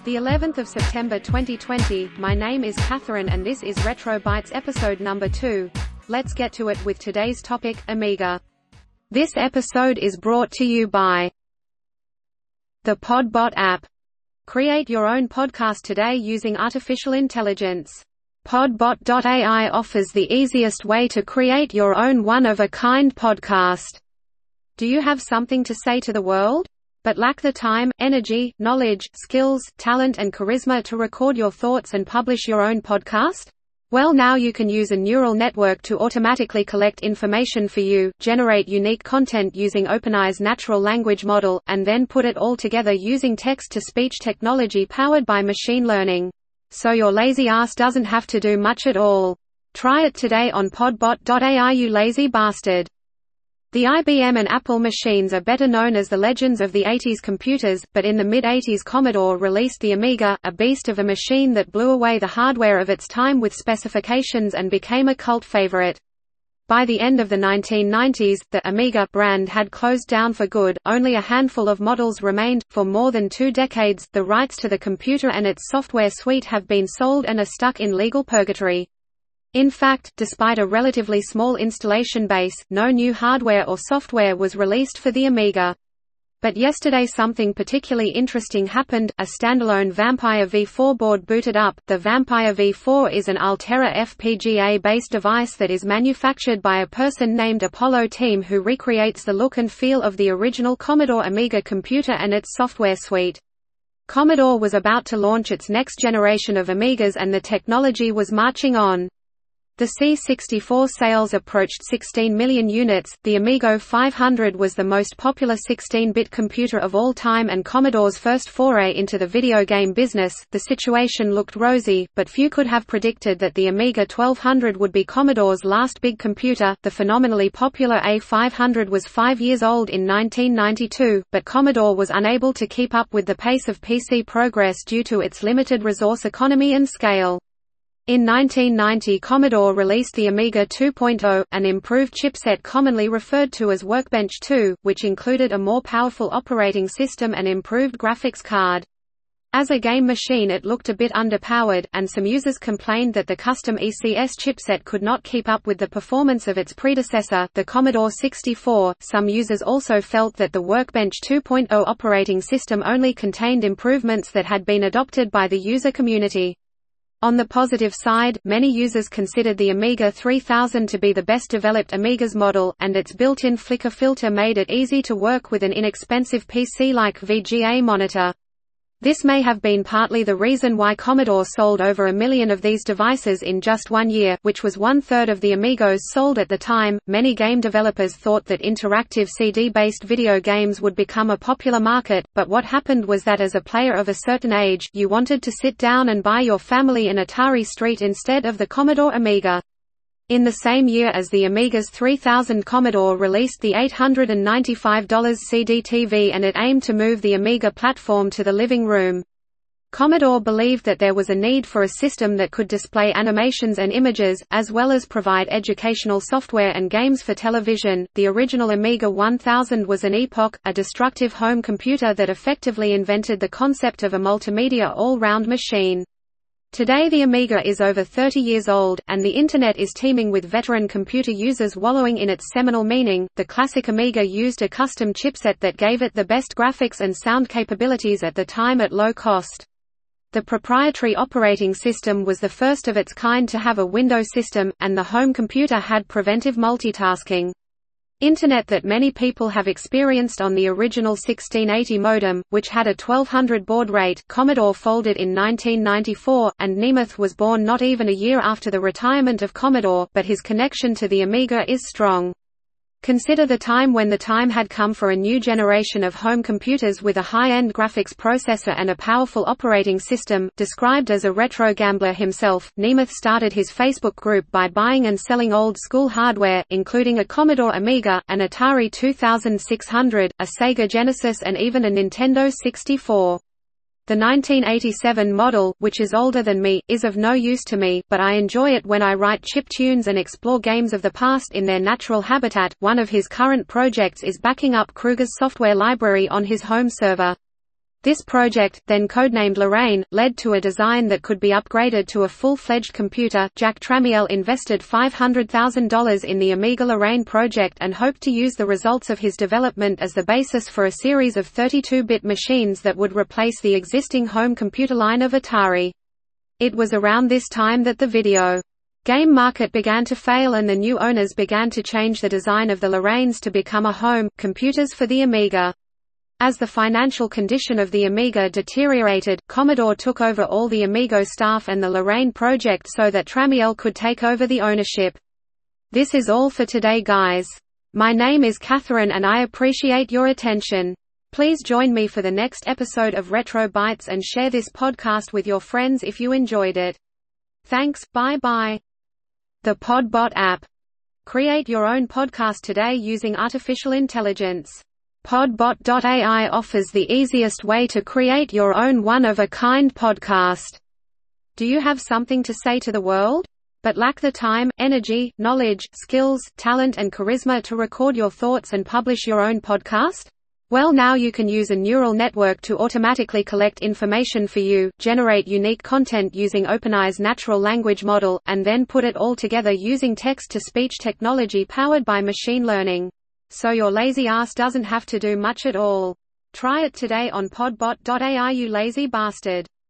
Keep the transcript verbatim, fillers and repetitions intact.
The eleventh of September twenty twenty, my name is Catherine and this is Retro Bytes episode number two. Let's get to it with today's topic, Amiga. This episode is brought to you by the Podbot app. Create your own podcast today using artificial intelligence. Podbot dot A I offers the easiest way to create your own one-of-a-kind podcast. Do you have something to say to the world, but lack the time, energy, knowledge, skills, talent and charisma to record your thoughts and publish your own podcast? Well, now you can use a neural network to automatically collect information for you, generate unique content using OpenAI's natural language model, and then put it all together using text-to-speech technology powered by machine learning. So your lazy ass doesn't have to do much at all. Try it today on Podbot dot A I, you lazy bastard. The I B M and Apple machines are better known as the legends of the eighties computers, but in the mid eighties Commodore released the Amiga, a beast of a machine that blew away the hardware of its time with specifications and became a cult favorite. By the end of the nineteen nineties, the Amiga brand had closed down for good, only a handful of models remained. For more than two decades, the rights to the computer and its software suite have been sold and are stuck in legal purgatory. In fact, despite a relatively small installation base, no new hardware or software was released for the Amiga. But yesterday something particularly interesting happened. A standalone Vampire V four board booted up. The Vampire V four is an Altera F P G A-based device that is manufactured by a person named Apollo Team who recreates the look and feel of the original Commodore Amiga computer and its software suite. Commodore was about to launch its next generation of Amigas and the technology was marching on. The C sixty-four sales approached sixteen million units. The Amigo five hundred was the most popular sixteen-bit computer of all time and Commodore's first foray into the video game business. The situation looked rosy, but few could have predicted that the Amiga twelve hundred would be Commodore's last big computer. The phenomenally popular A five hundred was five years old in nineteen ninety-two, but Commodore was unable to keep up with the pace of P C progress due to its limited resource economy and scale. In nineteen ninety, Commodore released the Amiga two point oh, an improved chipset commonly referred to as Workbench two, which included a more powerful operating system and improved graphics card. As a game machine it looked a bit underpowered, and some users complained that the custom E C S chipset could not keep up with the performance of its predecessor, the Commodore sixty-four. Some users also felt that the Workbench two point oh operating system only contained improvements that had been adopted by the user community. On the positive side, many users considered the Amiga three thousand to be the best developed Amiga's model, and its built-in flicker filter made it easy to work with an inexpensive P C-like V G A monitor. This may have been partly the reason why Commodore sold over a million of these devices in just one year, which was one-third of the Amigos sold at the time. Many game developers thought that interactive C D-based video games would become a popular market, but what happened was that as a player of a certain age, you wanted to sit down and buy your family an Atari ST instead of the Commodore Amiga. In the same year as the Amiga's three thousand, Commodore released the eight hundred ninety-five dollar C D T V and it aimed to move the Amiga platform to the living room. Commodore believed that there was a need for a system that could display animations and images, as well as provide educational software and games for television. The original Amiga one thousand was an epoch, a destructive home computer that effectively invented the concept of a multimedia all-round machine. Today the Amiga is over thirty years old, and the Internet is teeming with veteran computer users wallowing in its seminal meaning. The classic Amiga used a custom chipset that gave it the best graphics and sound capabilities at the time at low cost. The proprietary operating system was the first of its kind to have a Windows system, and the home computer had preventive multitasking. Internet that many people have experienced on the original sixteen eighty modem, which had a twelve hundred baud rate. Commodore folded in nineteen ninety-four, and Nemeth was born not even a year after the retirement of Commodore, but his connection to the Amiga is strong. Consider the time when the time had come for a new generation of home computers with a high-end graphics processor and a powerful operating system. Described as a retro gambler himself, Nemeth started his Facebook group by buying and selling old-school hardware, including a Commodore Amiga, an Atari twenty-six hundred, a Sega Genesis and even a Nintendo sixty-four. The nineteen eighty-seven model, which is older than me, is of no use to me, but I enjoy it when I write chiptunes and explore games of the past in their natural habitat. One of his current projects is backing up Kruger's software library on his home server. This project, then codenamed Lorraine, led to a design that could be upgraded to a full-fledged computer. Jack Tramiel invested five hundred thousand dollars in the Amiga Lorraine project and hoped to use the results of his development as the basis for a series of thirty-two bit machines that would replace the existing home computer line of Atari. It was around this time that the video game market began to fail and the new owners began to change the design of the Lorraines to become a home computers for the Amiga. As the financial condition of the Amiga deteriorated, Commodore took over all the Amigo staff and the Lorraine project so that Tramiel could take over the ownership. This is all for today, guys. My name is Catherine and I appreciate your attention. Please join me for the next episode of Retro Bytes and share this podcast with your friends if you enjoyed it. Thanks, bye-bye. The Podbot app. Create your own podcast today using artificial intelligence. Podbot dot A I offers the easiest way to create your own one-of-a-kind podcast. Do you have something to say to the world, but lack the time, energy, knowledge, skills, talent and charisma to record your thoughts and publish your own podcast? Well, now you can use a neural network to automatically collect information for you, generate unique content using OpenAI's natural language model, and then put it all together using text-to-speech technology powered by machine learning. So your lazy ass doesn't have to do much at all. Try it today on Podbot dot A I, you lazy bastard.